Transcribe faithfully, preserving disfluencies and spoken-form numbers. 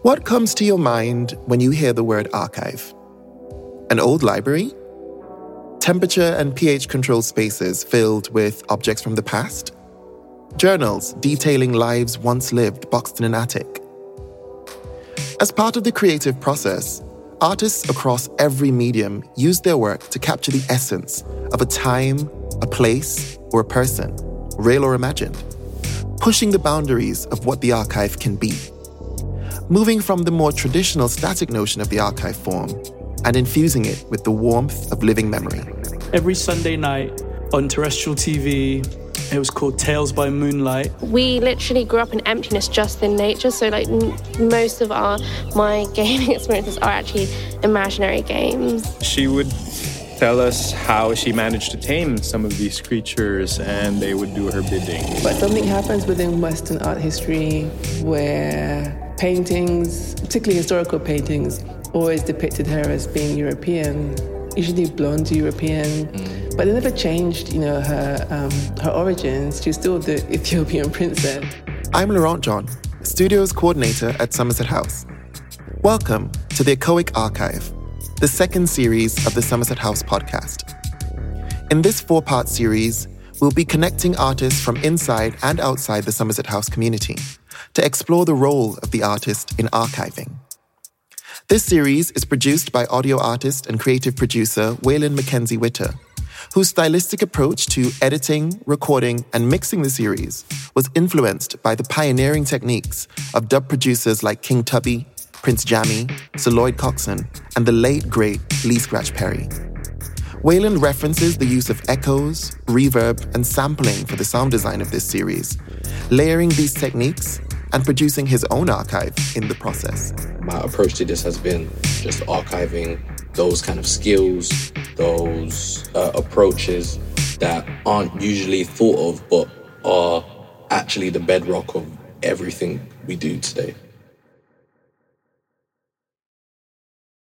What comes to your mind when you hear the word archive? An old library? Temperature and pH-controlled spaces filled with objects from the past? Journals detailing lives once lived boxed in an attic? As part of the creative process, artists across every medium use their work to capture the essence of a time, a place, or a person, real or imagined, pushing the boundaries of what the archive can be. Moving from the more traditional static notion of the archive form and infusing it with the warmth of living memory. Every Sunday night on terrestrial T V, it was called Tales by Moonlight. We literally grew up in emptiness just in nature, so like n- most of our my gaming experiences are actually imaginary games. She would tell us how she managed to tame some of these creatures, and they would do her bidding. But something happens within Western art history where paintings, particularly historical paintings, always depicted her as being European, usually blonde European. Mm. But they never changed, you know, her um, her origins. She's still the Ethiopian princess. I'm Laurent John, Studios Coordinator at Somerset House. Welcome to the Echoic Archive, the second series of the Somerset House podcast. In this four-part series, we'll be connecting artists from inside and outside the Somerset House community to explore the role of the artist in archiving. This series is produced by audio artist and creative producer Waylon Mackenzie Witter, whose stylistic approach to editing, recording, and mixing the series was influenced by the pioneering techniques of dub producers like King Tubby, Prince Jammy, Sir Lloyd Coxon, and the late, great Lee Scratch Perry. Waylon references the use of echoes, reverb, and sampling for the sound design of this series, layering these techniques and producing his own archive in the process. My approach to this has been just archiving those kind of skills, those uh, approaches that aren't usually thought of, but are actually the bedrock of everything we do today.